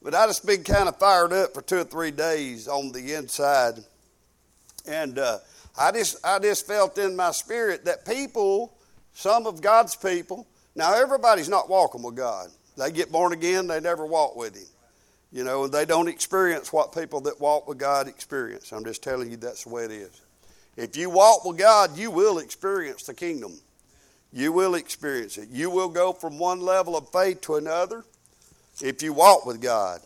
But I just been kind of fired up for 2 or 3 days on the inside. And I just felt in my spirit that people, some of God's people, now everybody's not walking with God. They get born again, they never walk with Him. You know, and they don't experience what people that walk with God experience. I'm just telling you that's the way it is. If you walk with God, you will experience the kingdom. You will experience it. You will go from one level of faith to another if you walk with God.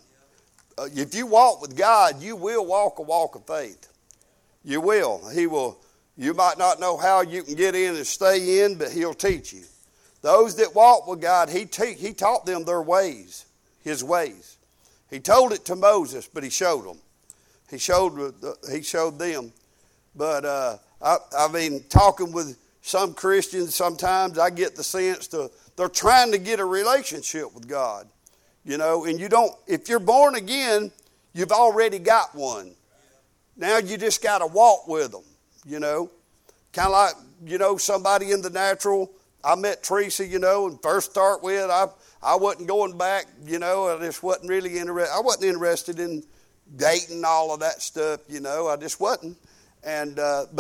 If you walk with God, you will walk a walk of faith. You will. He will. You might not know how you can get in and stay in, but He'll teach you. Those that walk with God, He taught them their ways, His ways. He told it to Moses, but He showed them. He showed them. But I mean, talking with some Christians, sometimes I get the sense they're trying to get a relationship with God. You know, and you don't, if you're born again, you've already got one. Now you just got to walk with them, you know. Kind of like, you know, somebody in the natural. I met Teresa, you know, and first start with, I wasn't going back, you know, I just wasn't really interested. I wasn't interested in dating all of that stuff, you know. I just wasn't. And,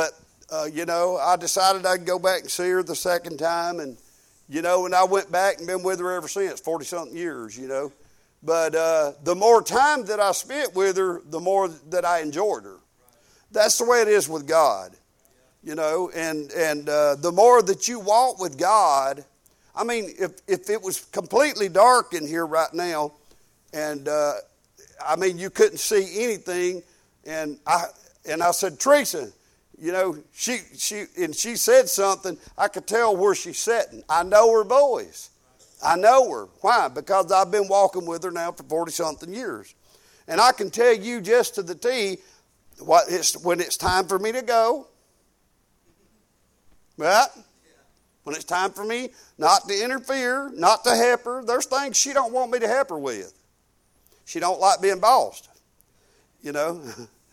you know, I decided I'd go back and see her the second time. And, you know, and I went back and been with her ever since, 40-something years, you know. But the more time that I spent with her, the more that I enjoyed her. That's the way it is with God, you know. And the more that you walk with God, I mean, if it was completely dark in here right now, and I mean, you couldn't see anything, and I said, Teresa, you know, she said something. I could tell where she's sitting. I know her voice. I know her. Why? Because I've been walking with her now for 40-something years. And I can tell you just to the T when it's time for me to go. Right? When it's time for me not to interfere, not to help her. There's things she don't want me to help her with. She don't like being bossed. You know?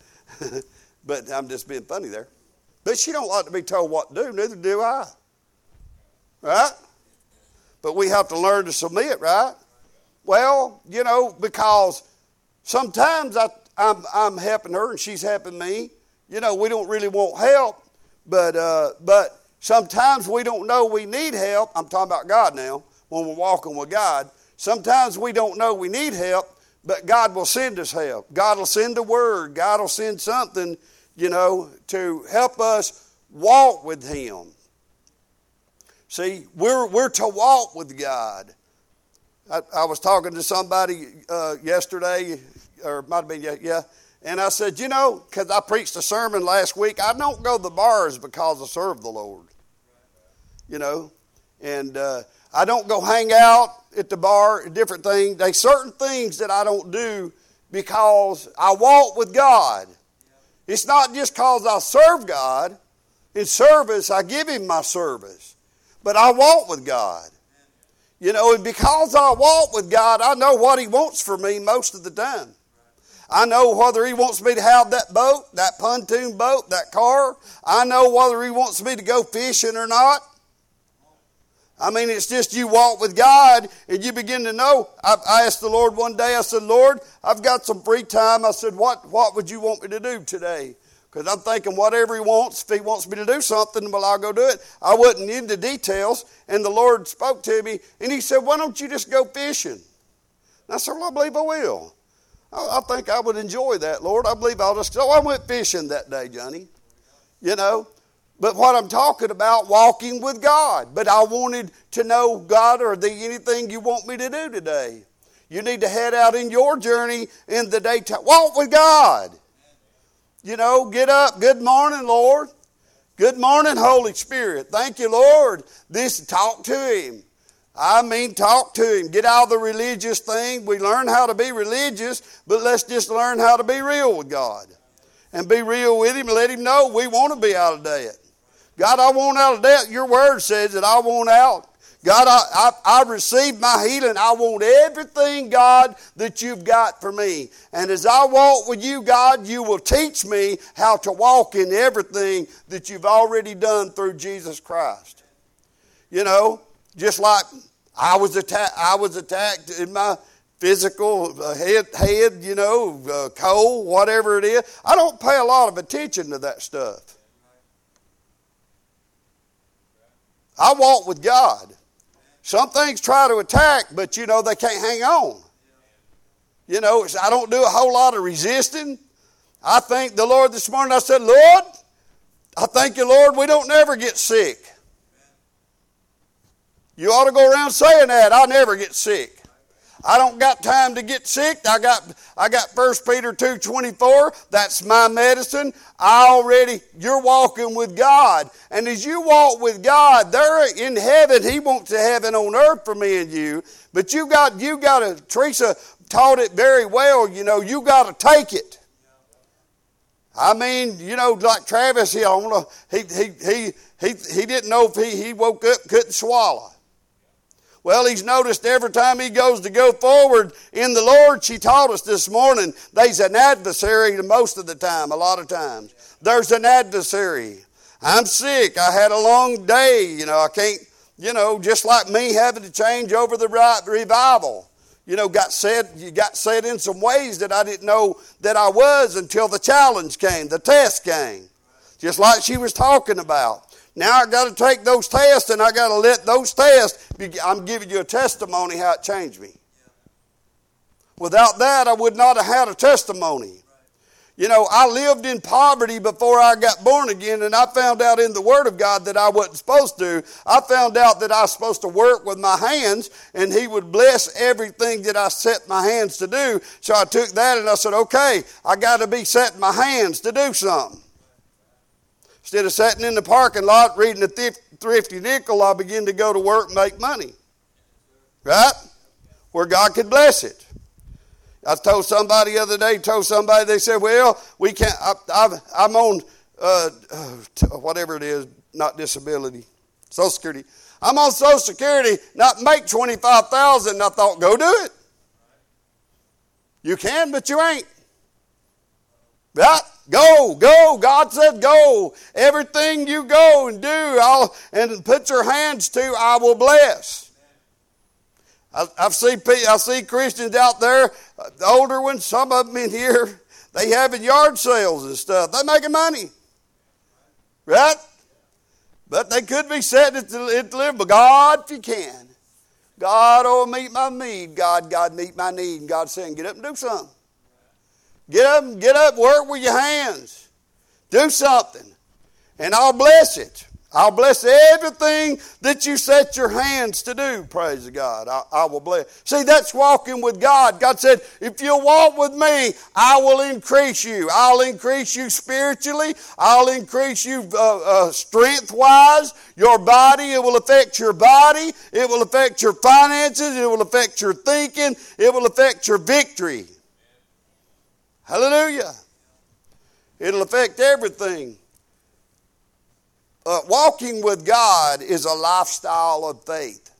But I'm just being funny there. But she don't like to be told what to do. Neither do I. Right? But we have to learn to submit, right? Well, you know, because sometimes I'm helping her and she's helping me. You know, we don't really want help, but sometimes we don't know we need help. I'm talking about God now, when we're walking with God. Sometimes we don't know we need help, but God will send us help. God will send a word. God will send something, you know, to help us walk with Him. See, we're to walk with God. I was talking to somebody yesterday, or it might have been, yeah, and I said, you know, because I preached a sermon last week, I don't go to the bars because I serve the Lord. You know, and I don't go hang out at the bar, different things. There's certain things that I don't do because I walk with God. It's not just because I serve God. In service, I give Him my service. But I walk with God. You know, and because I walk with God, I know what He wants for me most of the time. I know whether He wants me to have that boat, that pontoon boat, that car. I know whether He wants me to go fishing or not. I mean, it's just you walk with God and you begin to know. I asked the Lord one day, I said, Lord, I've got some free time. I said, what would you want me to do today? Because I'm thinking whatever He wants, if He wants me to do something, well, I'll go do it. I wasn't into details, and the Lord spoke to me, and He said, why don't you just go fishing? And I said, well, I believe I will. I think I would enjoy that, Lord. I believe I'll just... So I went fishing that day, Johnny. You know, but what I'm talking about, walking with God. But I wanted to know, God, are there anything you want me to do today? You need to head out in your journey in the daytime. Walk with God. You know, get up. Good morning, Lord. Good morning, Holy Spirit. Thank you, Lord. Talk to Him. I mean, talk to Him. Get out of the religious thing. We learn how to be religious, but let's just learn how to be real with God. And be real with Him and let Him know we want to be out of debt. God, I want out of debt. Your word says that I want out. God, I received my healing. I want everything, God, that you've got for me. And as I walk with you, God, you will teach me how to walk in everything that you've already done through Jesus Christ. You know, just like I was attacked in my physical head, cold, whatever it is. I don't pay a lot of attention to that stuff. I walk with God. Some things try to attack, but they can't hang on. I don't do a whole lot of resisting. I thank the Lord this morning. I said, Lord, I thank you, Lord, we don't never get sick. You ought to go around saying that. I never get sick. I don't got time to get sick. I got 1 Peter 2:24. That's my medicine. You're walking with God. And as you walk with God, there in heaven, He wants a heaven on earth for me and you. But you got to, Teresa taught it very well, you got to take it. I mean, like Travis, he didn't know if he woke up, couldn't swallow. Well, he's noticed every time he goes to go forward in the Lord, she taught us this morning, there's an adversary most of the time, a lot of times. There's an adversary. I'm sick. I had a long day. I can't, just like me having to change over the revival. Got set in some ways that I didn't know that I was until the challenge came, the test came. Just like she was talking about. Now I got to take those tests and I got to let those tests, I'm giving you a testimony how it changed me. Without that, I would not have had a testimony. I lived in poverty before I got born again, and I found out in the Word of God that I wasn't supposed to. I found out that I was supposed to work with my hands, and He would bless everything that I set my hands to do. So I took that and I said, okay, I got to be setting my hands to do something. Instead of sitting in the parking lot reading a thrifty nickel, I began to go to work and make money. Right? Where God could bless it. I told somebody the other day, they said, well, we can't, I'm on, whatever it is, not disability, Social Security. I'm on Social Security, not make $25,000. I thought, go do it. You can, but you ain't. Right? Go. God said go. Everything you go and do and put your hands to, I will bless. I see Christians out there, the older ones, some of them in here, they having yard sales and stuff. They're making money. Right? But they could be setting it to live. But God, if you can. God, meet my need. God, meet my need. And God's saying, get up and do something. Get up, work with your hands. Do something. And I'll bless it. I'll bless everything that you set your hands to do. Praise God. I will bless. See, that's walking with God. God said, if you'll walk with me, I will increase you. I'll increase you spiritually. I'll increase you strength-wise. Your body, it will affect your body. It will affect your finances. It will affect your thinking. It will affect your victory. Hallelujah. It'll affect everything. Walking with God is a lifestyle of faith.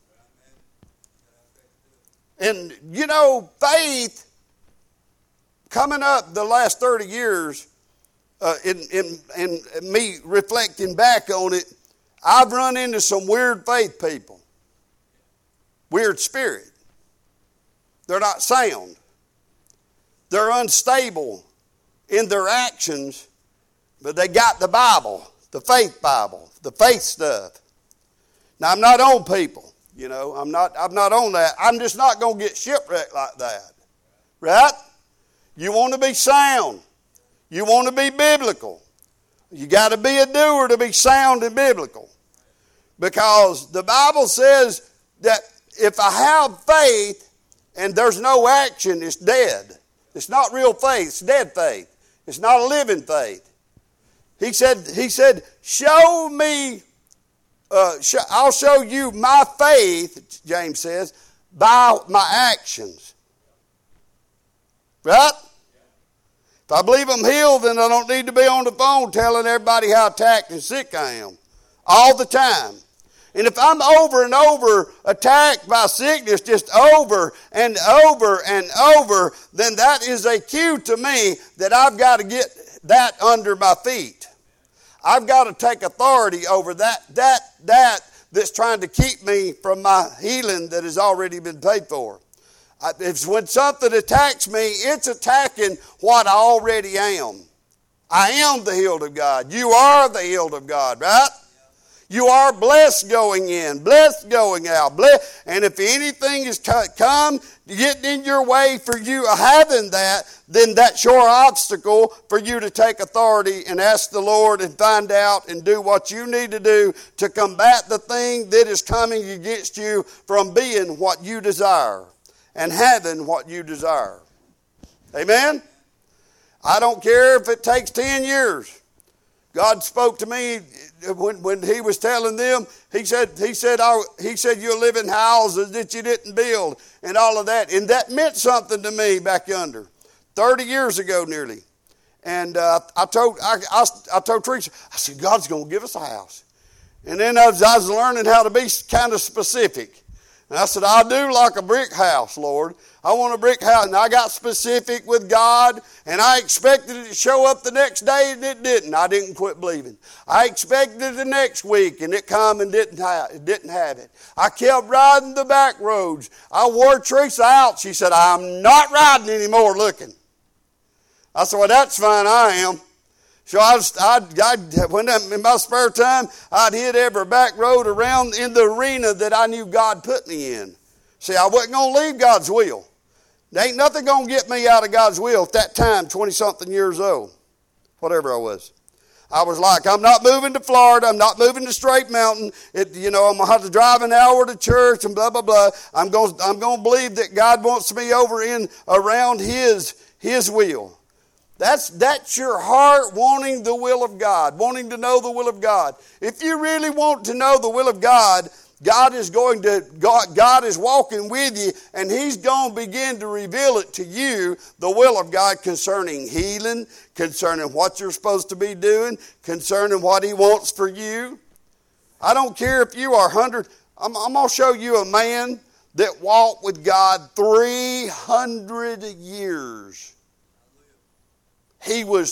And, faith, coming up the last 30 years, in me reflecting back on it, I've run into some weird faith people. Weird spirit. They're not sound. They're unstable in their actions, but they got the Bible. The faith stuff. Now, I'm not on people, I'm not on that. I'm just not going to get shipwrecked like that. Right? You want to be sound. You want to be biblical. You got to be a doer to be sound and biblical. Because the Bible says that if I have faith and there's no action, it's dead. It's not real faith. It's dead faith. It's not a living faith. He said, show me, I'll show you my faith, James says, by my actions. Right? If I believe I'm healed, then I don't need to be on the phone telling everybody how attacked and sick I am. All the time. And if I'm over and over attacked by sickness, just over and over and over, then that is a cue to me that I've got to get that under my feet. I've got to take authority over that's trying to keep me from my healing that has already been paid for. It's when something attacks me, it's attacking what I already am. I am the healed of God. You are the healed of God, right? You are blessed going in, blessed going out. Blessed. And if anything is come getting in your way for you having that, then that's your obstacle for you to take authority and ask the Lord and find out and do what you need to do to combat the thing that is coming against you from being what you desire and having what you desire. Amen? I don't care if it takes 10 years. God spoke to me when he was telling them, he said, you'll live in houses that you didn't build and all of that. And that meant something to me back yonder, 30 years ago nearly. And I told Teresa, I said, God's going to give us a house. And then I was learning how to be kind of specific. And I said, I'll do like a brick house, Lord. I want a brick house. And I got specific with God, and I expected it to show up the next day, and it didn't. I didn't quit believing. I expected it the next week, and it come and didn't have it. I kept riding the back roads. I wore Teresa out. She said, I'm not riding anymore looking. I said, well, that's fine, I am. So when in my spare time, I'd hit every back road around in the arena that I knew God put me in. See, I wasn't going to leave God's will. There ain't nothing going to get me out of God's will at that time, 20-something years old, whatever I was. I was like, I'm not moving to Florida. I'm not moving to Straight Mountain. I'm going to have to drive an hour to church and blah, blah, blah. I'm going to believe that God wants me over in around His will. That's your heart wanting the will of God, wanting to know the will of God. If you really want to know the will of God, God is walking with you, and He's going to begin to reveal it to you, the will of God concerning healing, concerning what you're supposed to be doing, concerning what He wants for you. I don't care if you are 100. I'm going to show you a man that walked with God 300 years. He was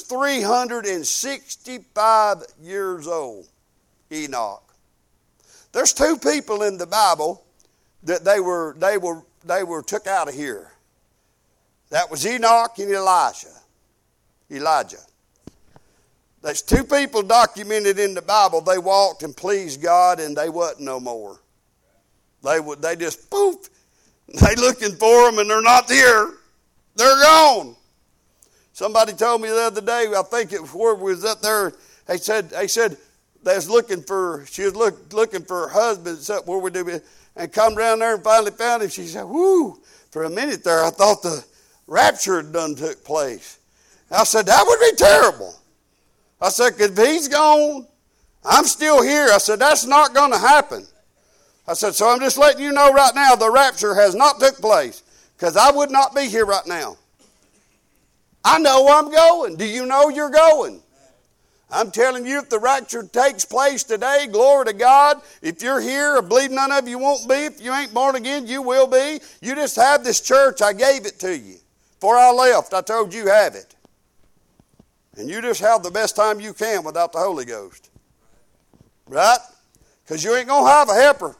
365 years old, Enoch. There's two people in the Bible that they were took out of here. That was Enoch and Elijah. There's two people documented in the Bible. They walked and pleased God, and they wasn't no more. They just poof. They looking for them, and they're not here. They're gone. Somebody told me the other day, I think it was where we was up there, they said they was looking for her husband where we do, and come down there and finally found him. She said, whoo, for a minute there I thought the rapture had done took place. I said, that would be terrible. I said, if he's gone, I'm still here. I said, that's not going to happen. I said, so I'm just letting you know right now the rapture has not took place, because I would not be here right now. I know I'm going. Do you know you're going? I'm telling you, if the rapture takes place today, glory to God. If you're here, I believe none of you won't be. If you ain't born again, you will be. You just have this church. I gave it to you. Before I left, I told you have it. And you just have the best time you can without the Holy Ghost. Right? Because you ain't going to have a helper.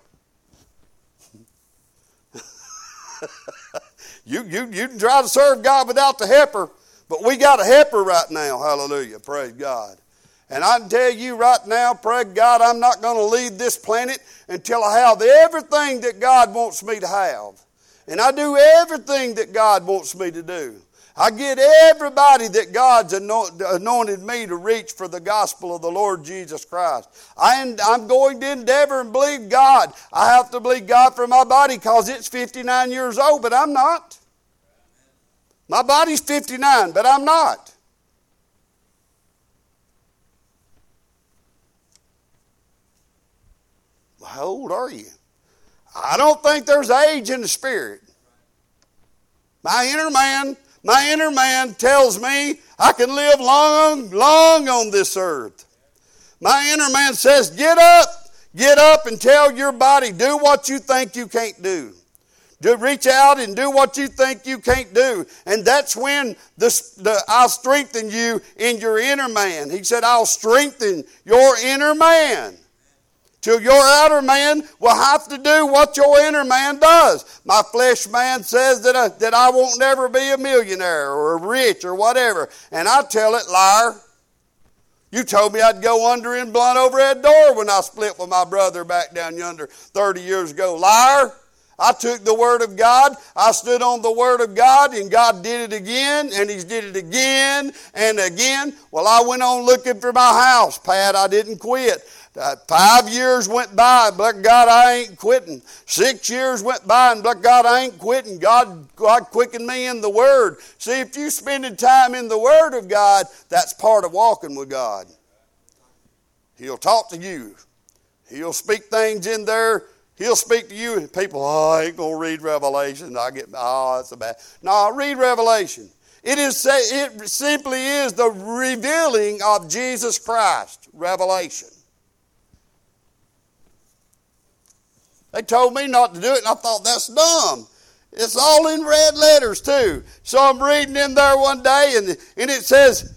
You can try to serve God without the helper. But we got a helper right now. Hallelujah. Praise God. And I can tell you right now, praise God, I'm not going to leave this planet until I have everything that God wants me to have. And I do everything that God wants me to do. I get everybody that God's anointed me to reach for the gospel of the Lord Jesus Christ. I'm going to endeavor and believe God. I have to believe God for my body because it's 59 years old, but I'm not. My body's 59, but I'm not. Well, how old are you? I don't think there's age in the spirit. My inner man tells me I can live long on this earth. My inner man says, get up and tell your body, do what you think you can't do. Reach out and do what you think you can't do. And that's when I'll strengthen you in your inner man. He said, I'll strengthen your inner man. till your outer man will have to do what your inner man does. My flesh man says that I won't never be a millionaire or rich or whatever. And I tell it, liar. You told me I'd go under in Blunt overhead door when I split with my brother back down yonder 30 years ago. Liar. I took the Word of God, I stood on the Word of God, and God did it again, and He's did it again and again. Well, I went on looking for my house, Pat. I didn't quit. 5 years went by, and but God, I ain't quitting. 6 years went by, and but God, I ain't quitting. God quickened me in the Word. See, if you spending time in the Word of God, that's part of walking with God. He'll talk to you. He'll speak things in there. He'll speak to you, and people, I ain't going to read Revelation. That's a bad. No, read Revelation. It simply is the revealing of Jesus Christ, Revelation. They told me not to do it, and I thought, that's dumb. It's all in red letters, too. So I'm reading in there one day, and it says,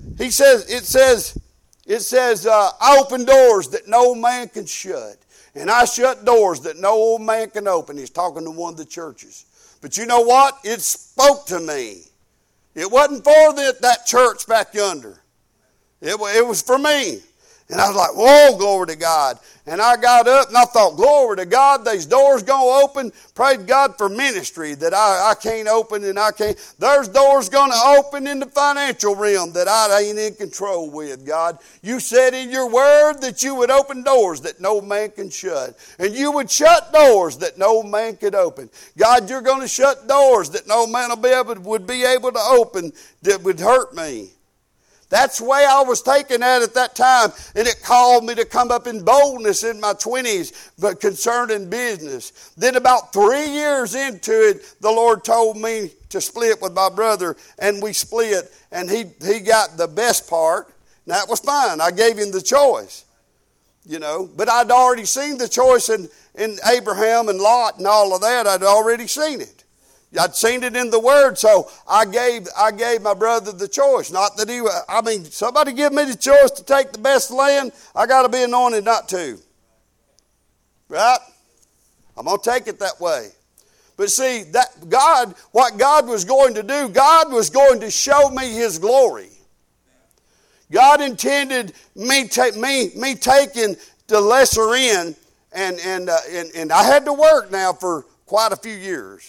I open doors that no man can shut. And I shut doors that no old man can open. He's talking to one of the churches. But you know what? It spoke to me. It wasn't for that church back yonder. It was for me. And I was like, whoa, glory to God. And I got up and I thought, glory to God, these doors going to open. Praise God for ministry that I can't open and I can't. There's doors going to open in the financial realm that I ain't in control with, God. You said in your word that you would open doors that no man can shut. And you would shut doors that no man could open. God, you're going to shut doors that no man would be able to open that would hurt me. That's the way I was taken at that time, and it called me to come up in boldness in my 20s, but concerning business. Then about 3 years into it, the Lord told me to split with my brother, and we split, and he got the best part, and that was fine. I gave him the choice, but I'd already seen the choice in Abraham and Lot and all of that. I'd already seen it. I'd seen it in the Word, so I gave my brother the choice. Not that somebody give me the choice to take the best land, I got to be anointed not to. Right? I'm going to take it that way. But see, what God was going to do, God was going to show me His glory. God intended me taking the lesser end, and I had to work now for quite a few years.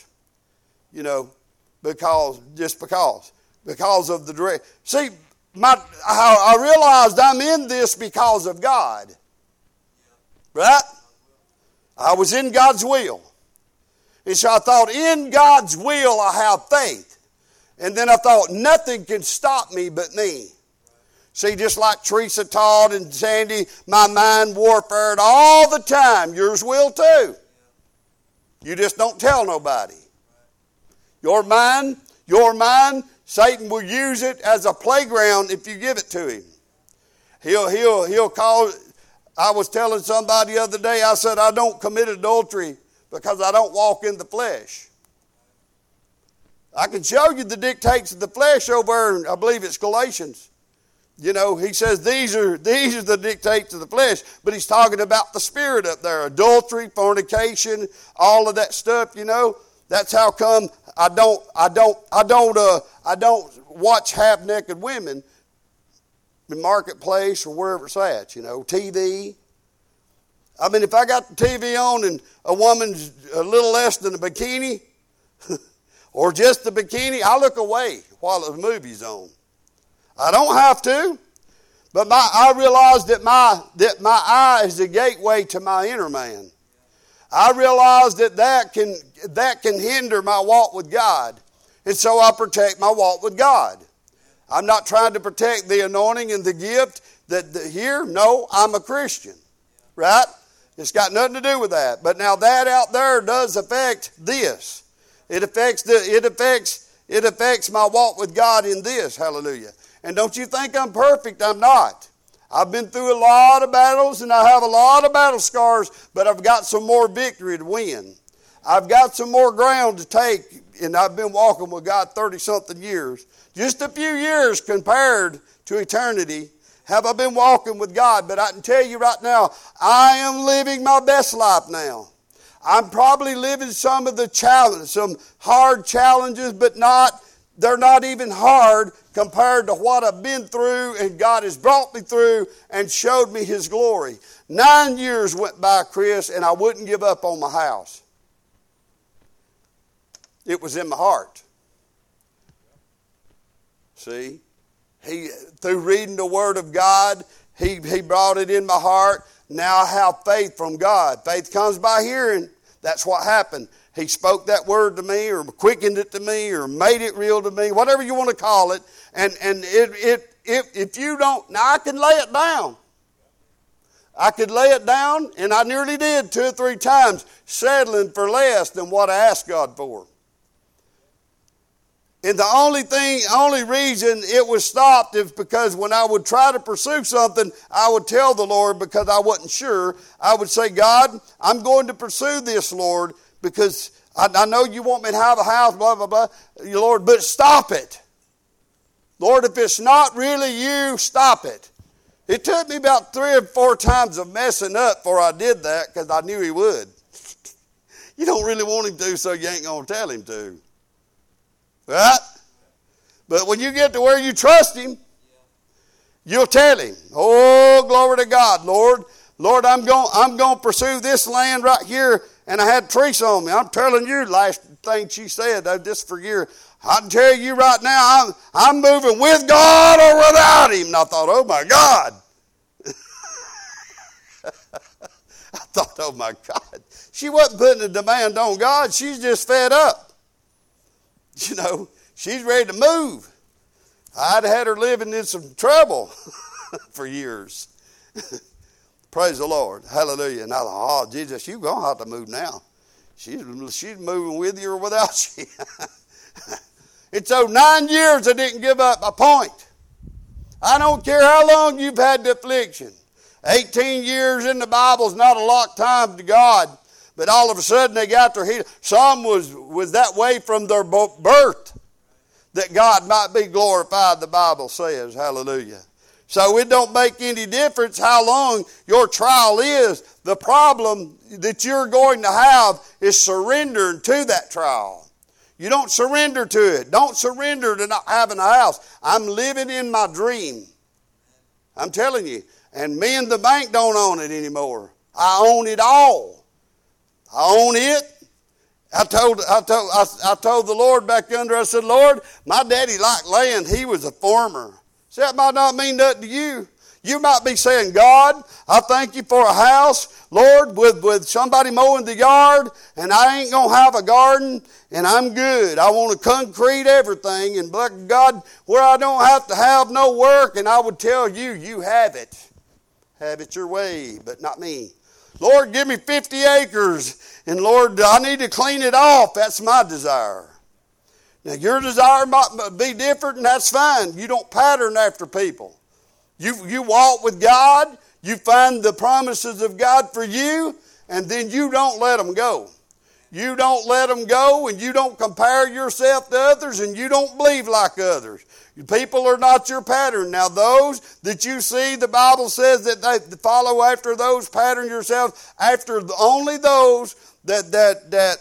Because of the direct. See, I realized I'm in this because of God. Right? I was in God's will. And so I thought, in God's will I have faith. And then I thought, nothing can stop me but me. See, just like Teresa taught and Sandy, my mind warfared all the time. Yours will too. You just don't tell nobody. Your mind, Satan will use it as a playground if you give it to him. He'll call. I was telling somebody the other day, I said, I don't commit adultery because I don't walk in the flesh. I can show you the dictates of the flesh over, I believe it's Galatians. He says these are the dictates of the flesh, but he's talking about the spirit up there. Adultery, fornication, all of that stuff, That's how come I don't watch half-naked women in marketplace or wherever it's at, TV. If I got the TV on and a woman's a little less than a bikini or just the bikini, I look away while the movie's on. I don't have to, but I realize that my eye is the gateway to my inner man. I realize that can hinder my walk with God. And so I protect my walk with God. I'm not trying to protect the anointing and the gift here. No, I'm a Christian. Right? It's got nothing to do with that. But now that out there does affect this. It affects my walk with God in this. Hallelujah. And don't you think I'm perfect? I'm not. I've been through a lot of battles and I have a lot of battle scars, but I've got some more victory to win. I've got some more ground to take, and I've been walking with God 30-something years. Just a few years compared to eternity, Have I been walking with God? But I can tell you right now, I am living my best life now. I'm probably living some of the challenges, some hard challenges, but they're not even hard compared to what I've been through and God has brought me through and showed me His glory. 9 years went by, Chris, and I wouldn't give up on my house. It was in my heart. See? Through reading the Word of God, he brought it in my heart. Now I have faith from God. Faith comes by hearing. That's what happened. He spoke that word to me, or quickened it to me, or made it real to me, whatever you want to call it. And if you don't, now I can lay it down. I could lay it down, and I nearly did 2 or 3 times, settling for less than what I asked God for. And the only reason it was stopped is because when I would try to pursue something, I would tell the Lord because I wasn't sure. I would say, God, I'm going to pursue this, Lord, because I know you want me to have a house, blah, blah, blah, Lord, but stop it. Lord, if it's not really you, stop it. It took me about 3 or 4 times of messing up before I did that because I knew He would. You don't really want Him to, so you ain't going to tell Him to. Right? But when you get to where you trust Him, you'll tell Him, oh, glory to God, Lord. Lord, I'm going to pursue this land right here, and I had Teresa on me. I'm telling you, last thing she said, just for years, I can tell you right now, I'm moving with God or without Him. And I thought, oh my God. I thought, oh my God. She wasn't putting a demand on God. She's just fed up. You know, she's ready to move. I'd had her living in some trouble for years. Praise the Lord. Hallelujah. And I thought, oh, Jesus, you're going to have to move now. She's moving with you or without you. And so 9 years I didn't give up a point. I don't care how long you've had the affliction. 18 years in the Bible is not a lot of time to God. But all of a sudden they got their healing. Some was that way from their birth, that God might be glorified, the Bible says. Hallelujah. So it don't make any difference how long your trial is. The problem that you're going to have is surrendering to that trial. You don't surrender to it. Don't surrender to not having a house. I'm living in my dream. I'm telling you. And me and the bank don't own it anymore. I own it all. I own it. I told the Lord back under, I said, Lord, my daddy liked land. He was a farmer. See, that might not mean nothing to you. You might be saying, God, I thank you for a house, Lord, with somebody mowing the yard, and I ain't going to have a garden, and I'm good. I want to concrete everything, and God, where I don't have to have no work, and I would tell you, you have it. Have it your way, but not me. Lord, give me 50 acres, and Lord, I need to clean it off. That's my desire. Now, your desire might be different, and that's fine. You don't pattern after people. You walk with God, you find the promises of God for you, and then you don't let them go. You don't let them go, and you don't compare yourself to others, and you don't believe like others. People are not your pattern. Now, those that you see, the Bible says that they follow after those, pattern yourself after only those that's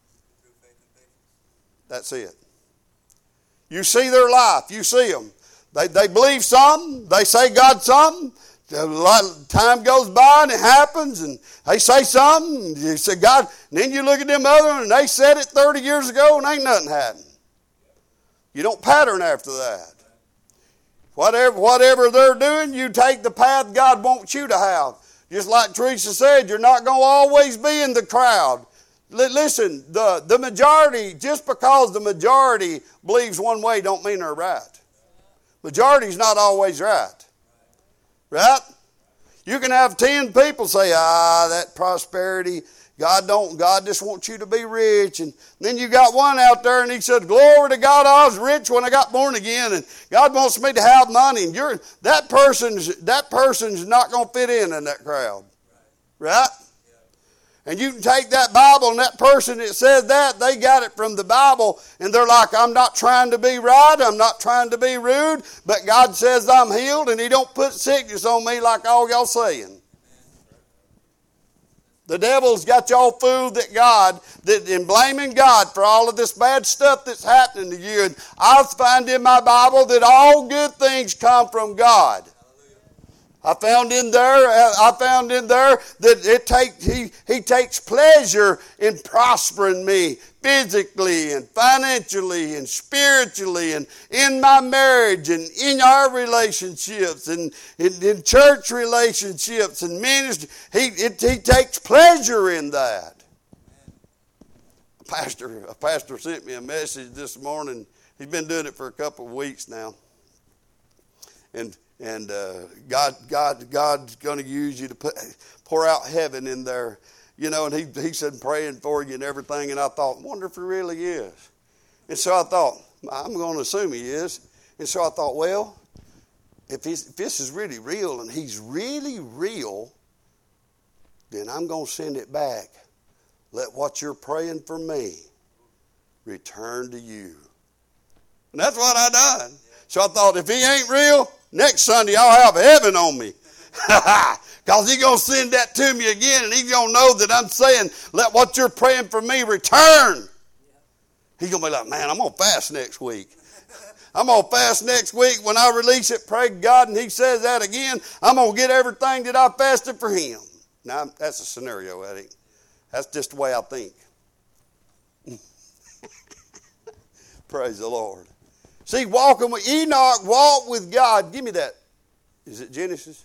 it. You see their life. You see them. They believe something. They say God something. A lot of time goes by and it happens, and they say something. And you say God, and then you look at them other ones, and they said it 30 years ago, and ain't nothing happened. You don't pattern after that. Whatever they're doing, you take the path God wants you to have. Just like Teresa said, you're not going to always be in the crowd. Listen, the majority, just because the majority believes one way don't mean they're right. Majority's not always right. Right? You can have 10 people say, that prosperity, God just wants you to be rich. And then you got one out there and he said, glory to God, I was rich when I got born again, and God wants me to have money. And that person's not going to fit in that crowd. Right? And you can take that Bible and that person that says that, they got it from the Bible. And they're like, I'm not trying to be right. I'm not trying to be rude. But God says I'm healed and he don't put sickness on me like all y'all saying. The devil's got y'all fooled and blaming God for all of this bad stuff that's happening to you. And I find in my Bible that all good things come from God. I found in there that he takes pleasure in prospering me physically and financially and spiritually and in my marriage and in our relationships and in church relationships and ministry. He takes pleasure in that. A pastor sent me a message this morning. He's been doing it for a couple of weeks now. And God's going to use you to pour out heaven in there. You know, and he said praying for you and everything. And I thought, wonder if he really is. And so I thought, I'm going to assume he is. And so I thought, well, if this is really real and he's really real, then I'm going to send it back. Let what you're praying for me return to you. And that's what I done. So I thought, if he ain't real, next Sunday I'll have heaven on me. Because he's going to send that to me again, and he's going to know that I'm saying, let what you're praying for me return. He's going to be like, man, I'm going to fast next week. I'm going to fast next week. When I release it, pray God, and he says that again, I'm going to get everything that I fasted for him. Now, that's a scenario, Eddie. That's just the way I think. Praise the Lord. See, walking with Enoch, walked with God. Give me that. Is it Genesis?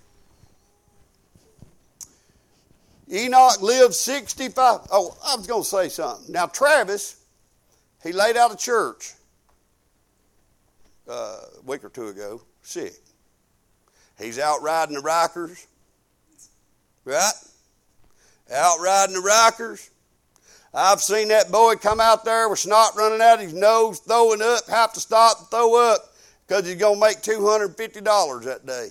Enoch lived 65. Oh, I was going to say something. Now, Travis, he laid out of church a week or two ago, sick. He's out riding the Rikers, right? Out riding the Rikers. I've seen that boy come out there with snot running out of his nose, throwing up, have to stop and throw up because he's going to make $250 that day.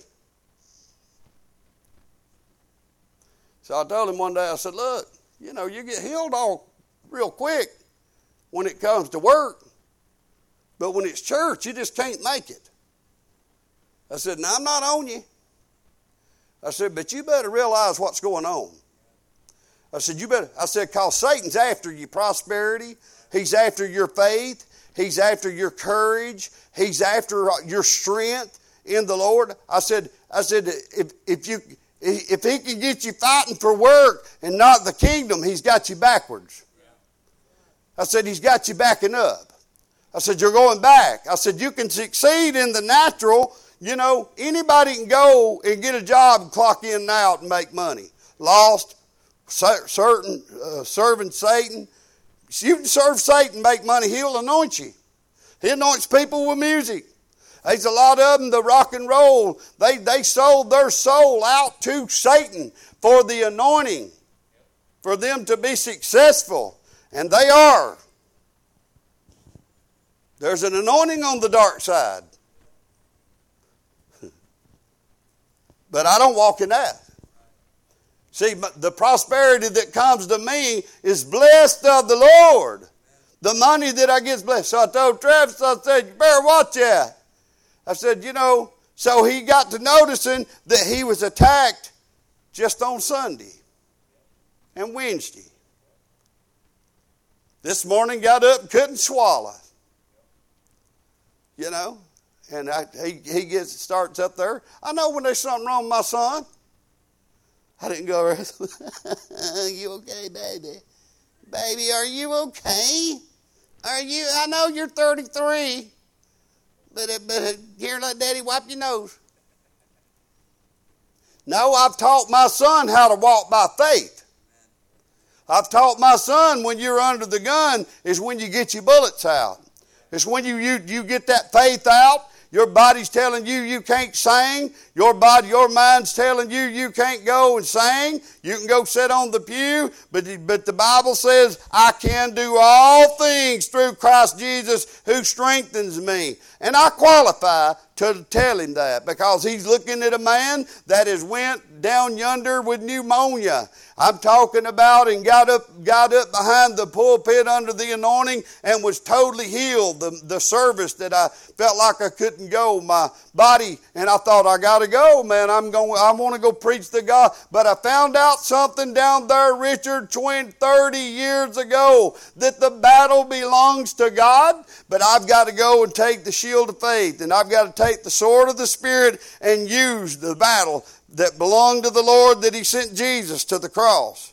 So I told him one day, I said, look, you know, you get healed all real quick when it comes to work. But when it's church, you just can't make it. I said, now I'm not on you. I said, but you better realize what's going on. I said, because Satan's after your prosperity. He's after your faith. He's after your courage. He's after your strength in the Lord. I said, if he can get you fighting for work and not the kingdom, he's got you backwards. I said, he's got you backing up. I said, you're going back. I said, you can succeed in the natural. You know, anybody can go and get a job and clock in and out and make money. Lost, serving Satan. You can serve Satan, make money. He'll anoint you. He anoints people with music. There's a lot of them, the rock and roll, they sold their soul out to Satan for the anointing, for them to be successful. And they are. There's an anointing on the dark side. But I don't walk in that. See, the prosperity that comes to me is blessed of the Lord. The money that I get is blessed. So I told Travis, I said, you better watch that. I said, you know, so he got to noticing that he was attacked just on Sunday and Wednesday. This morning got up and couldn't swallow. You know, and he starts up there. I know when there's something wrong with my son. I didn't go around. Are you okay, baby? Baby, are you okay? I know you're 33. But here, let Daddy wipe your nose. No, I've taught my son how to walk by faith. I've taught my son when you're under the gun is when you get your bullets out. It's when you get that faith out. Your body's telling you you can't sing. Your mind's telling you you can't go and sing. You can go sit on the pew. But the Bible says, I can do all things through Christ Jesus who strengthens me. And I qualify to tell him that, because he's looking at a man that has went down yonder with pneumonia. I'm talking about, and got up behind the pulpit under the anointing and was totally healed. The service that I felt like I couldn't go, my body, and I thought, I got to go, man. I want to go preach the God. But I found out something down there, Richard, 30 years ago, that the battle belongs to God, but I've got to go and take the shield of faith, and I've got to take the sword of the Spirit and use the battle that belonged to the Lord, that he sent Jesus to the cross.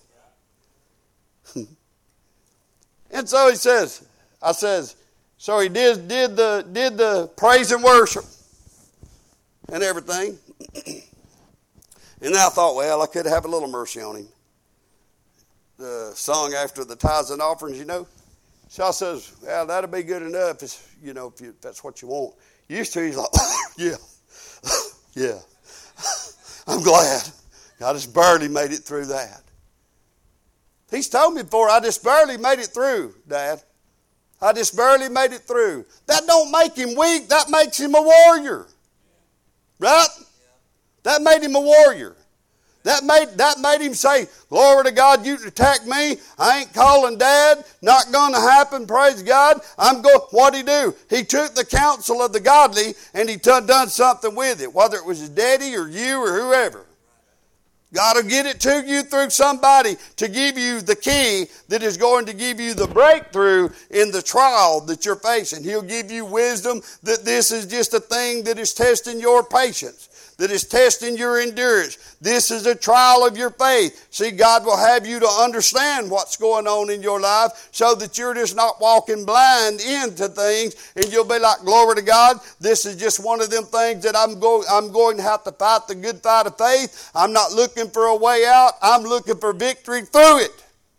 And so he says, so he did the praise and worship and everything. And I thought, well, I could have a little mercy on him. The song after the tithes and offerings, you know. So I says, well, that'll be good enough, if that's what you want. Used to, he's like, yeah, yeah. I'm glad. I just barely made it through that. He's told me before, I just barely made it through, Dad. I just barely made it through. That don't make him weak. That makes him a warrior. Right? That made him a warrior. That made him say, glory to God, you attack me. I ain't calling Dad. Not going to happen. Praise God. What'd he do? He took the counsel of the godly and he done something with it. Whether it was his daddy or you or whoever. God will get it to you through somebody to give you the key that is going to give you the breakthrough in the trial that you're facing. He'll give you wisdom that this is just a thing that is testing your patience, that is testing your endurance. This is a trial of your faith. See, God will have you to understand what's going on in your life so that you're just not walking blind into things, and you'll be like, glory to God, this is just one of them things that I'm going to have to fight the good fight of faith. I'm not looking for a way out. I'm looking for victory through it.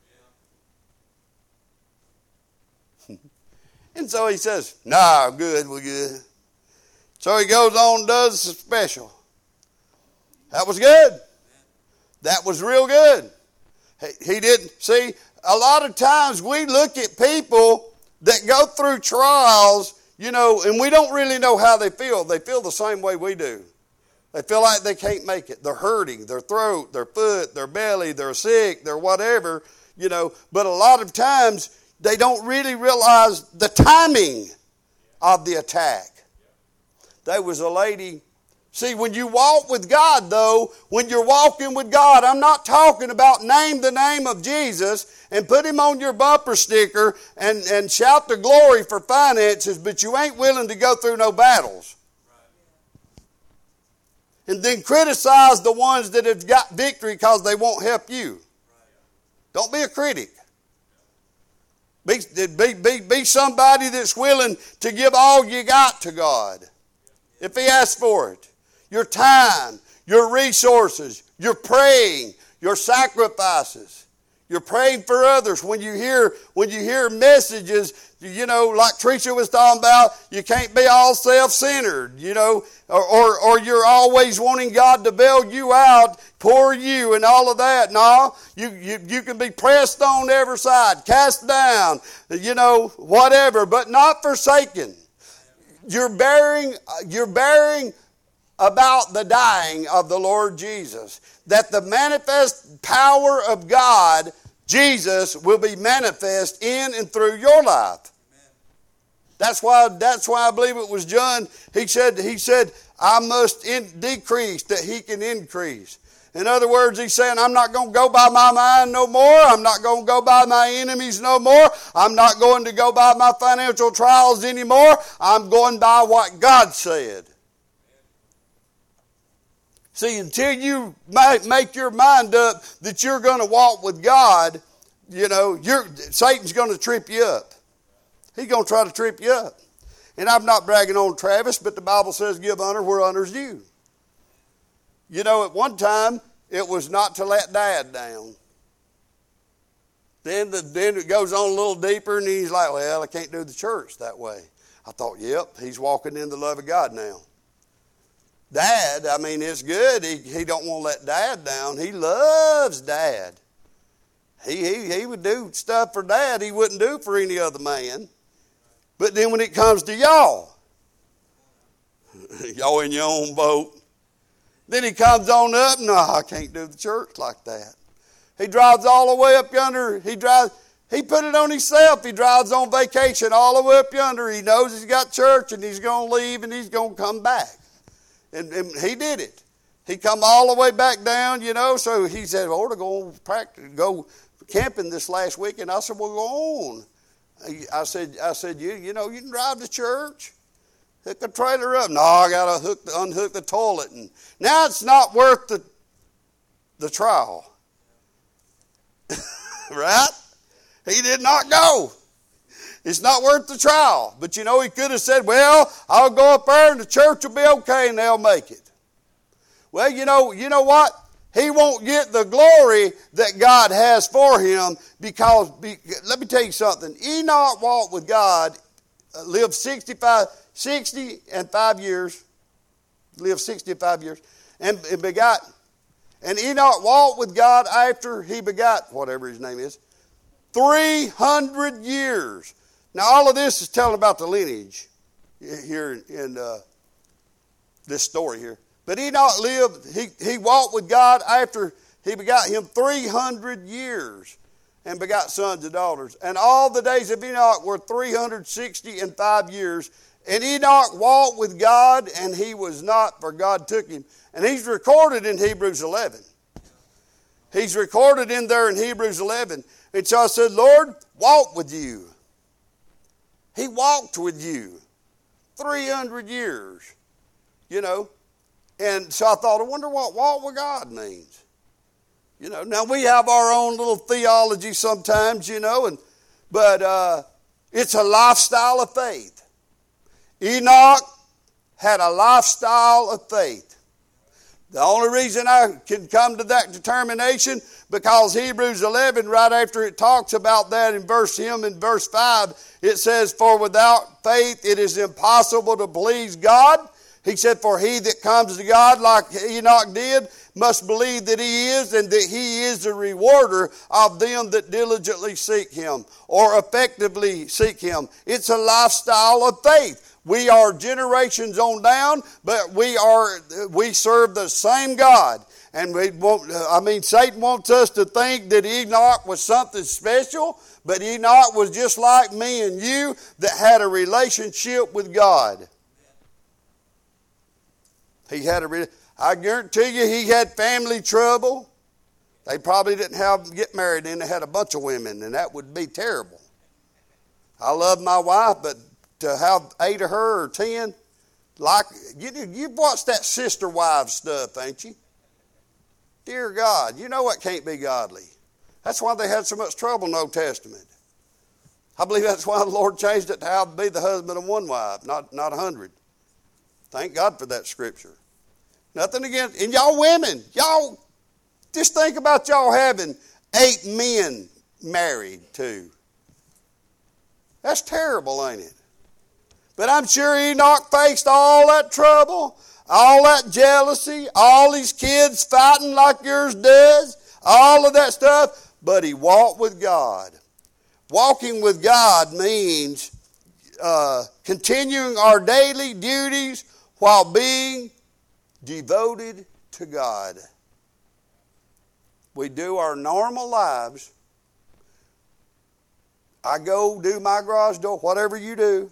And so he says, nah, good, we're good. So he goes on and does the special. That was good. That was real good. He didn't, see, a lot of times we look at people that go through trials, and we don't really know how they feel. They feel the same way we do. They feel like they can't make it. They're hurting, their throat, their foot, their belly, they're sick, they're whatever, But a lot of times they don't really realize the timing of the attack. There was a lady. See, when you walk with God, though, when you're walking with God, I'm not talking about name the name of Jesus and put him on your bumper sticker and shout the glory for finances, but you ain't willing to go through no battles. And then criticize the ones that have got victory because they won't help you. Don't be a critic. Be somebody that's willing to give all you got to God. If he asks for it. Your time, your resources, your praying, your sacrifices. You're praying for others. When you hear messages, like Tricia was talking about, you can't be all self-centered, or you're always wanting God to bail you out, pour you, and all of that. No, you can be pressed on every side, cast down, whatever, but not forsaken. You're bearing about the dying of the Lord Jesus, that the manifest power of God, Jesus, will be manifest in and through your life. That's why I believe it was John. He said, I must decrease that he can increase. In other words, he's saying, I'm not going to go by my mind no more. I'm not going to go by my enemies no more. I'm not going to go by my financial trials anymore. I'm going by what God said. See, until you make your mind up that you're going to walk with God, Satan's going to trip you up. He's going to try to trip you up. And I'm not bragging on Travis, but the Bible says give honor where honor's due. At one time, it was not to let Dad down. Then it goes on a little deeper, and he's like, well, I can't do the church that way. I thought, yep, he's walking in the love of God now. Dad, it's good. He don't want to let Dad down. He loves Dad. He would do stuff for Dad he wouldn't do for any other man. But then when it comes to y'all, Y'all in your own boat. Then he comes on up, no, I can't do the church like that. He drives all the way up yonder. He put it on himself. He drives on vacation all the way up yonder. He knows he's got church and he's going to leave and he's going to come back. And he did it. He come all the way back down, so he said, well, we're going to go camping this last weekend. I said, well, go on. I said, you can drive to church. Hook the trailer up. No, I got to unhook the toilet. And now it's not worth the trial. Right? He did not go. It's not worth the trial. But he could have said, well, I'll go up there and the church will be okay and they'll make it. Well, you know what? He won't get the glory that God has for him because, let me tell you something. Enoch walked with God, lived 60 and 5 years, and begot. And Enoch walked with God after he begot, whatever his name is, 300 years. Now, all of this is telling about the lineage here in this story here. But Enoch lived, he walked with God after he begot him 300 years and begot sons and daughters. And all the days of Enoch were 360 and 5 years. And Enoch walked with God, and he was not, for God took him. And he's recorded in Hebrews 11. He's recorded in there in Hebrews 11. And so I said, Lord, walk with you. He walked with you 300 years, And so I thought, I wonder what walk with God means. Now we have our own little theology sometimes, but it's a lifestyle of faith. Enoch had a lifestyle of faith. The only reason I can come to that determination, because Hebrews 11, right after it talks about that in verse 5, it says, for without faith it is impossible to please God. He said, for he that comes to God like Enoch did must believe that he is, and that he is the rewarder of them that diligently seek him or effectively seek him. It's a lifestyle of faith. We are generations on down, but we serve the same God. And Satan wants us to think that Enoch was something special, but Enoch was just like me and you that had a relationship with God. I guarantee you he had family trouble. They probably didn't get married and they had a bunch of women, and that would be terrible. I love my wife, but to have 8 of her or 10, you've watched that sister wives stuff, ain't you? Dear God, you know what can't be godly. That's why they had so much trouble in the Old Testament. I believe that's why the Lord changed it to how to be the husband of one wife, not 100. Thank God for that scripture. Nothing against, and y'all women, y'all just think about y'all having 8 men married too. That's terrible, ain't it? But I'm sure Enoch faced all that trouble, all that jealousy, all these kids fighting like yours does, all of that stuff, but he walked with God. Walking with God means continuing our daily duties while being devoted to God. We do our normal lives. I go do my garage door, whatever you do.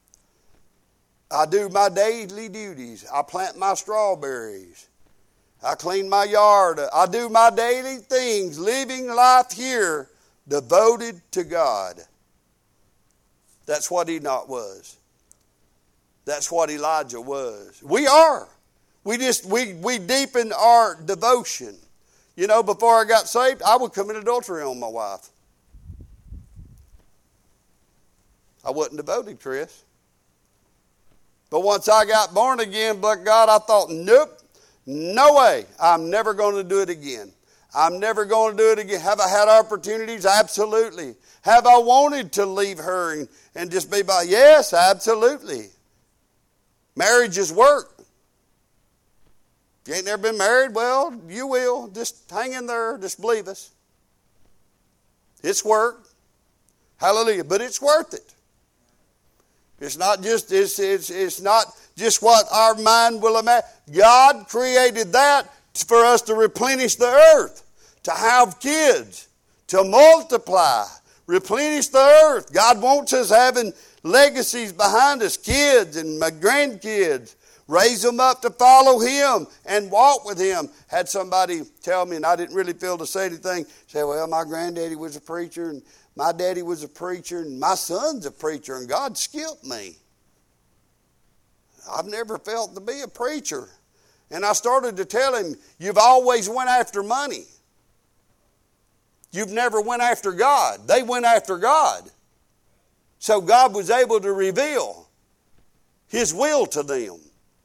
I do my daily duties. I plant my strawberries. I clean my yard. I do my daily things, living life here, devoted to God. That's what Enoch was. That's what Elijah was. We are. We deepen our devotion. Before I got saved, I would commit adultery on my wife. I wasn't devoted, Chris. But once I got born again, but God, I thought, nope, no way. I'm never going to do it again. I'm never going to do it again. Have I had opportunities? Absolutely. Have I wanted to leave her and just be by? Yes, absolutely. Marriage is work. If you ain't never been married, well, you will. Just hang in there. Just believe us. It's work. Hallelujah. But it's worth it. It's not just what our mind will imagine. God created that for us to replenish the earth, to have kids, to multiply, replenish the earth. God wants us having legacies behind us, kids and my grandkids. Raise them up to follow Him and walk with Him. Had somebody tell me, and I didn't really feel to say anything, say, well, my granddaddy was a preacher, and my daddy was a preacher, and my son's a preacher, and God skipped me. I've never felt to be a preacher. And I started to tell him, you've always went after money. You've never went after God. They went after God. So God was able to reveal His will to them.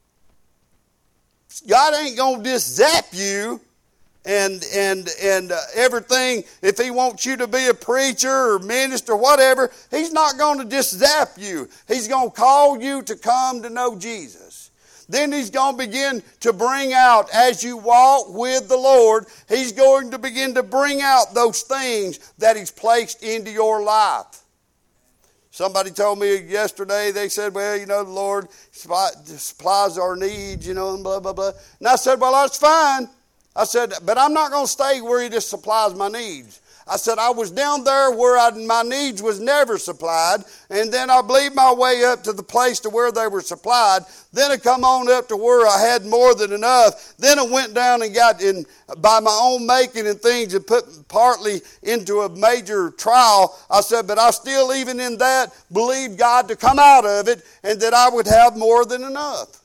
God ain't going to just zap you and everything. If He wants you to be a preacher or minister, whatever, He's not going to just zap you. He's going to call you to come to know Jesus. Then He's going to begin to bring out, as you walk with the Lord, He's going to begin to bring out those things that He's placed into your life. Somebody told me yesterday, they said, well, the Lord supplies our needs, and blah, blah, blah. And I said, well, that's fine. I said, but I'm not going to stay where He just supplies my needs. I said, I was down there where my needs was never supplied, and then I believed my way up to the place to where they were supplied. Then I come on up to where I had more than enough. Then I went down and got in by my own making and things and put partly into a major trial. I said, but I still, even in that, believed God to come out of it and that I would have more than enough.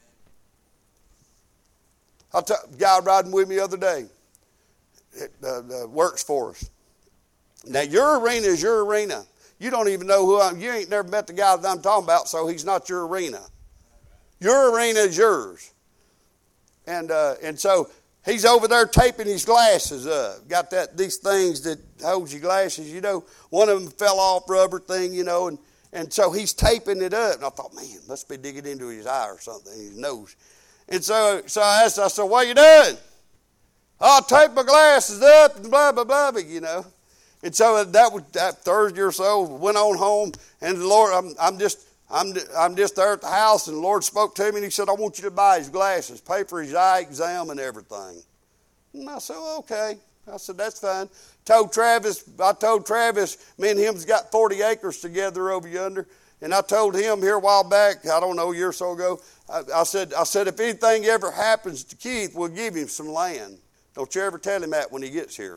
A guy riding with me the other day. It works for us. Now, your arena is your arena. You don't even know who you ain't never met the guy that I'm talking about, so he's not your arena. Your arena is yours. And so he's over there taping his glasses up. Got these things that holds your glasses, One of them fell off, rubber thing, and so he's taping it up. And I thought, man, must be digging into his eye or something, his nose. And so I asked, what are you doing? I'll tape my glasses up and blah, blah, blah, And so that Thursday or so, went on home, and the Lord, I'm just there at the house, and the Lord spoke to me, and He said, I want you to buy his glasses, pay for his eye exam and everything. And I said, okay. I said, that's fine. I told Travis, me and him's got 40 acres together over yonder. And I told him here a while back, I don't know, a year or so ago, I said, if anything ever happens to Keith, we'll give him some land. Don't you ever tell him that when he gets here.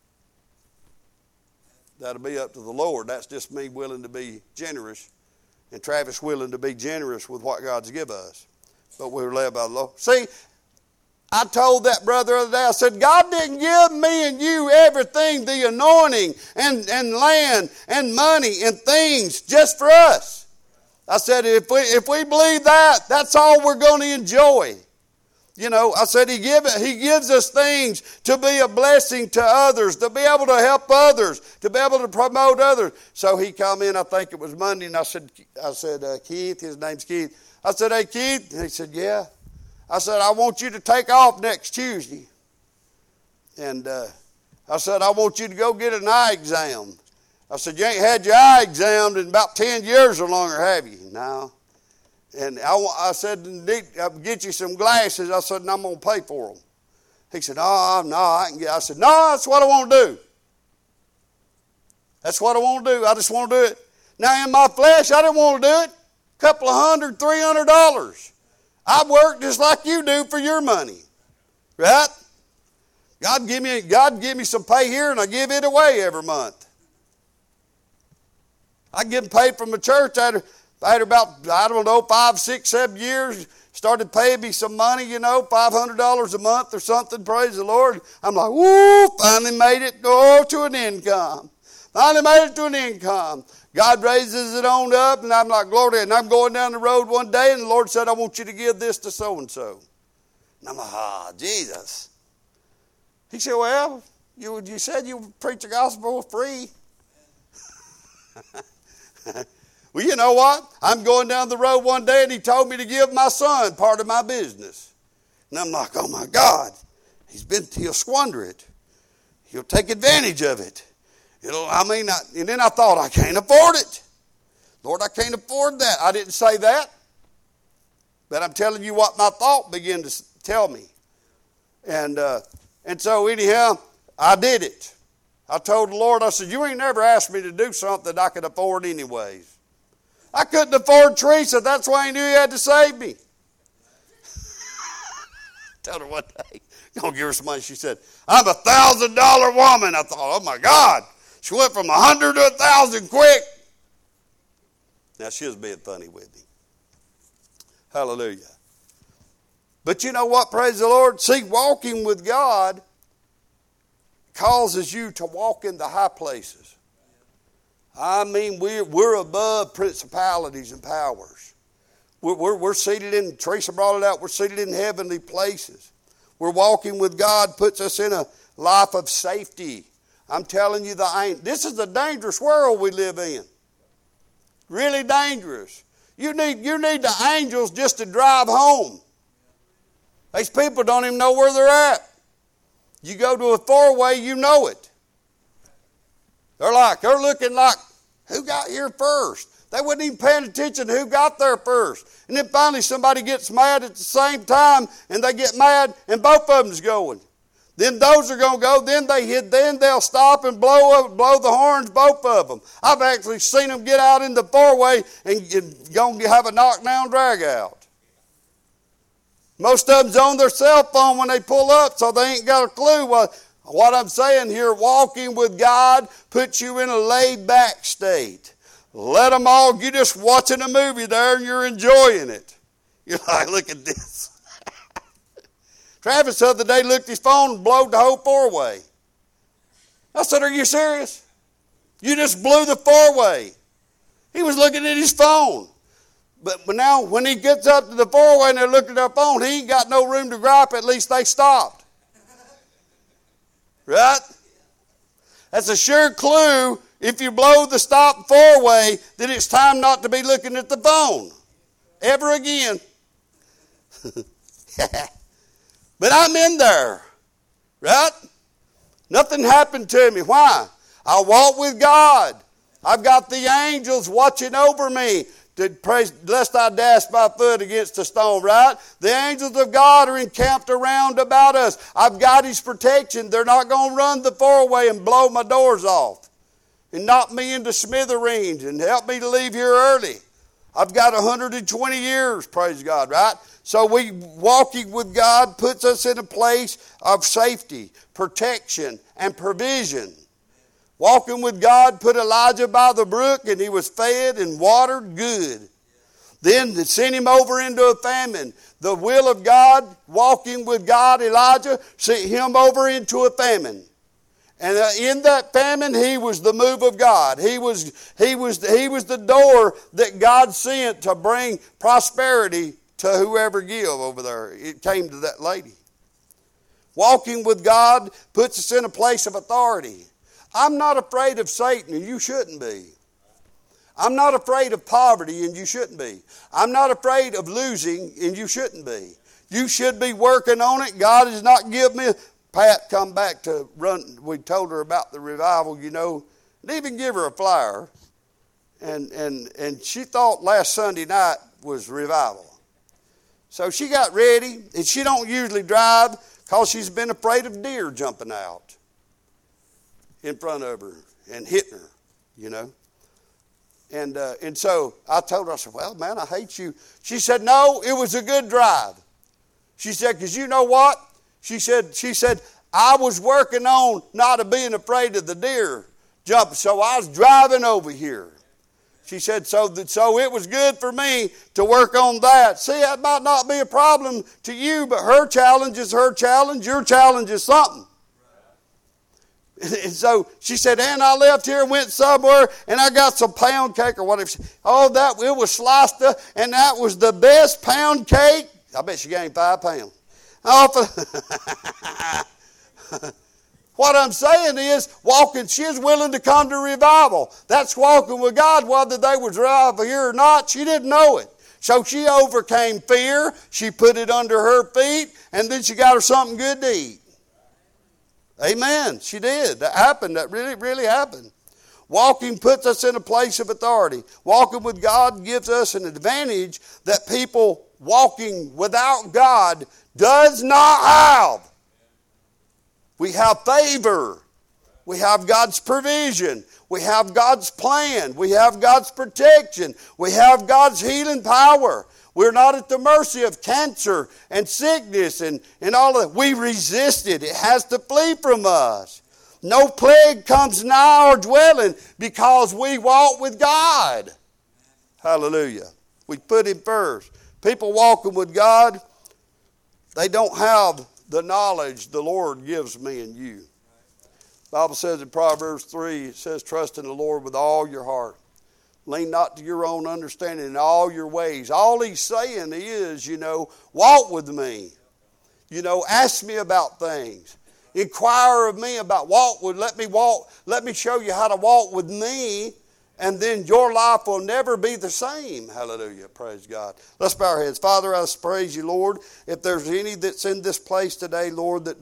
That'll be up to the Lord. That's just me willing to be generous, and Travis willing to be generous with what God's given us. But we're led by the Lord. See, I told that brother the other day, I said, God didn't give me and you everything, the anointing and land and money and things just for us. I said, if we believe that, that's all we're going to enjoy. I said, He gives us things to be a blessing to others, to be able to help others, to be able to promote others. So he come in, I think it was Monday, and I said, Keith, his name's Keith. I said, hey, Keith. And he said, yeah. I said, I want you to take off next Tuesday. And I said, I want you to go get an eye exam. I said, you ain't had your eye examined in about 10 years or longer, have you? No. And I said, I'll get you some glasses. I said, and I'm going to pay for them. He said, no, I can get. I said, no, that's what I want to do. That's what I want to do. I just want to do it. Now, in my flesh, I didn't want to do it. A couple of $100, $300. I work just like you do for your money. Right? God give me some pay here, and I give it away every month. I get paid from the church after about, 5, 6, 7 years, started paying me some money, $500 a month or something, praise the Lord. I'm like, woo, finally made it to an income. Finally made it to an income. God raises it on up, and I'm like, glory. And I'm going down the road one day, and the Lord said, I want you to give this to so-and-so. And I'm like, Jesus. He said, well, you said you would preach the gospel for free. Well, you know what? I'm going down the road one day, and he told me to give my son part of my business. And I'm like, oh, my God. He'll squander it. He'll take advantage of it. And then I thought, I can't afford it. Lord, I can't afford that. I didn't say that. But I'm telling you what my thought began to tell me. And so anyhow, I did it. I told the Lord, I said, you ain't never asked me to do something that I could afford anyways. I couldn't afford Teresa. That's why he knew he had to save me. Told her one day, I'm going to give her some money. She said, I'm a $1,000 woman. I thought, oh my God. She went from 100 to 1,000 quick. Now she was being funny with me. Hallelujah. But you know what, praise the Lord? See, walking with God causes you to walk in the high places. I mean, we're above principalities and powers. We're seated in, Teresa brought it out, we're seated in heavenly places. We're walking with God, puts us in a life of safety. I'm telling you, this is a dangerous world we live in. Really dangerous. You need the angels just to drive home. These people don't even know where they're at. You go to a four-way, you know it. They're looking like, who got here first? They wasn't even paying attention to who got there first. And then finally somebody gets mad at the same time, and they get mad, and both of them's going. Then those are going to go. Then they'll stop and blow the horns, both of them. I've actually seen them get out in the four-way and go and have a knockdown drag out. Most of them's on their cell phone when they pull up, so they ain't got a clue. What I'm saying here, walking with God puts you in a laid-back state. Let them all, you're just watching a movie there and you're enjoying it. You're like, look at this. Travis the other day looked at his phone and blowed the whole four-way. I said, are you serious? You just blew the four-way. He was looking at his phone. But now when he gets up to the four-way and they're looking at their phone, he ain't got no room to gripe. At least they stopped. Right? That's a sure clue if you blow the stop four-way that it's time not to be looking at the phone. Ever again. But I'm in there. Right? Nothing happened to me. Why? I walk with God. I've got the angels watching over me. Lest I dash my foot against a stone, right? The angels of God are encamped around about us. I've got His protection. They're not going to run the four-way and blow my doors off and knock me into smithereens and help me to leave here early. I've got 120 years, praise God, right? So walking with God puts us in a place of safety, protection, and provision. Walking with God put Elijah by the brook, and he was fed and watered good. Then they sent him over into a famine. The will of God, walking with God, Elijah sent him over into a famine. And in that famine, he was the move of God. He was the door that God sent to bring prosperity to whoever give over there. It came to that lady. Walking with God puts us in a place of authority. I'm not afraid of Satan, and you shouldn't be. I'm not afraid of poverty, and you shouldn't be. I'm not afraid of losing, and you shouldn't be. You should be working on it. God has not given me. Pat come back to run. We told her about the revival, didn't even give her a flyer. And she thought last Sunday night was revival. So she got ready, and she don't usually drive because she's been afraid of deer jumping out in front of her and hitting her, And so I told her, I said, well, man, I hate you. She said, no, it was a good drive. She said, because you know what? She said, I was working on not being afraid of the deer jumping, so I was driving over here. She said, so it was good for me to work on that. See, that might not be a problem to you, but her challenge is her challenge. Your challenge is something. And so she said, and I left here and went somewhere, and I got some pound cake or whatever. It was sliced up, and that was the best pound cake. I bet she gained 5 pounds. What I'm saying is, she is willing to come to revival. That's walking with God, whether they was revival here or not. She didn't know it. So she overcame fear. She put it under her feet, and then she got her something good to eat. Amen. She did. That happened. That really, really happened. Walking puts us in a place of authority. Walking with God gives us an advantage that people walking without God does not have. We have favor. We have God's provision. We have God's plan. We have God's protection. We have God's healing power. We're not at the mercy of cancer and sickness and all of that. We resist it. It has to flee from us. No plague comes nigh our dwelling because we walk with God. Hallelujah. We put Him first. People walking with God, they don't have the knowledge the Lord gives me and you. The Bible says in Proverbs 3, it says, trust in the Lord with all your heart. Lean not to your own understanding in all your ways. All He's saying is, walk with me. Ask me about things. Inquire of me about let me show you how to walk with me, and then your life will never be the same. Hallelujah. Praise God. Let's bow our heads. Father, I praise you, Lord. If there's any that's in this place today, Lord, that